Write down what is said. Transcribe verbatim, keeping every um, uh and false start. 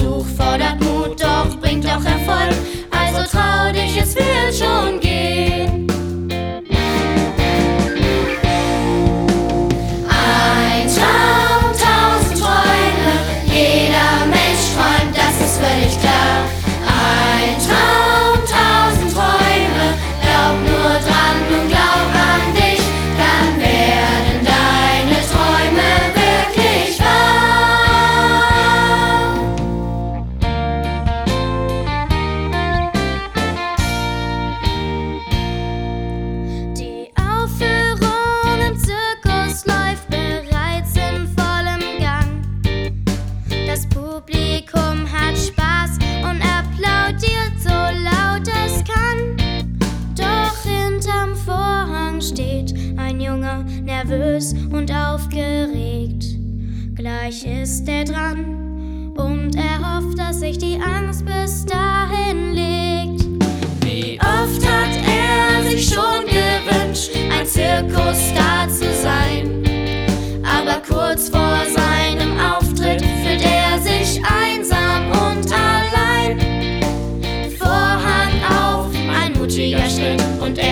Versuch fordert Mut, doch bringt auch Erfolg. Also trau dich, es wird schon gehen. Ein Traum, tausend Träume, jeder Mensch träumt, das ist völlig klar. Ein Traum, tausend Träume, glaub nur dran und glaub an dich, dann werden deine Träume wirklich wahr. Die Aufführung im Zirkus läuft bereits in vollem Gang. Das Publikum hat Spaß und applaudiert so laut es kann. Doch hinterm Vorhang steht ein Junge, nervös und aufgeregt. Gleich ist er dran und er hofft, dass sich die Angst bis dahin legt. Wie oft hat er sich schon gewünscht, ein Zirkusstar zu sein. Aber kurz vor seinem Auftritt fühlt er sich einsam und allein. Vorhang auf, ein mutiger Schritt und er